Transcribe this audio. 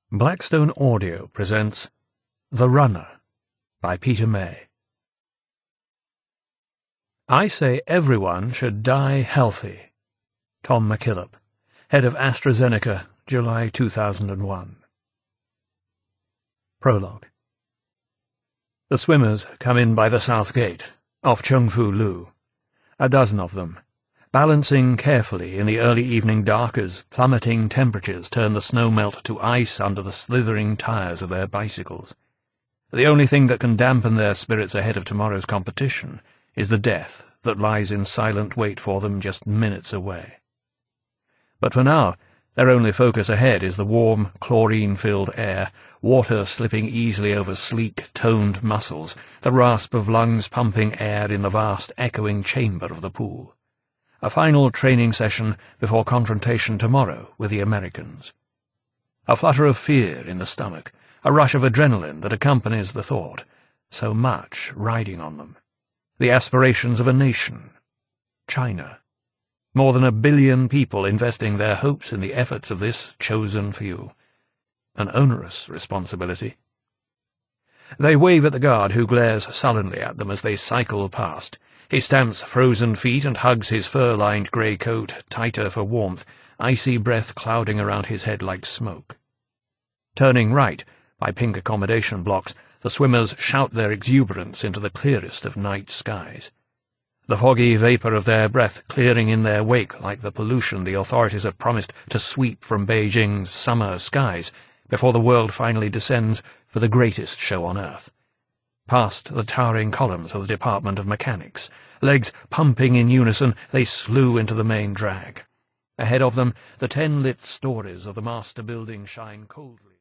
Blackstone Audio presents The Runner by Peter May. I say everyone should die healthy. Tom McKillop, head of AstraZeneca, July 2001. Prologue. The swimmers come in by the south gate, off Chungfu Lu. A dozen of them, balancing carefully in the early evening dark as plummeting temperatures turn the snow melt to ice under the slithering tires of their bicycles. The only thing that can dampen their spirits ahead of tomorrow's competition is the death that lies in silent wait for them just minutes away. But for now, their only focus ahead is the warm, chlorine-filled air, water slipping easily over sleek, toned muscles, the rasp of lungs pumping air in the vast, echoing chamber of the pool. A final training session before confrontation tomorrow with the Americans. A flutter of fear in the stomach, a rush of adrenaline that accompanies the thought, so much riding on them. The aspirations of a nation. China. More than 1 billion people investing their hopes in the efforts of this chosen few. An onerous responsibility. They wave at the guard who glares sullenly at them as they cycle past. He stamps frozen feet and hugs his fur-lined grey coat tighter for warmth, icy breath clouding around his head like smoke. Turning right, by pink accommodation blocks, the swimmers shout their exuberance into the clearest of night skies. The foggy vapour of their breath clearing in their wake like the pollution the authorities have promised to sweep from Beijing's summer skies before the world finally descends for the greatest show on earth. Past the towering columns of the Department of Mechanics, legs pumping in unison, they slew into the main drag. Ahead of them, the 10 lit stories of the master building shine coldly.